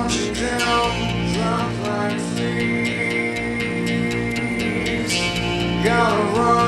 up and down, drop like fleas. Gotta run.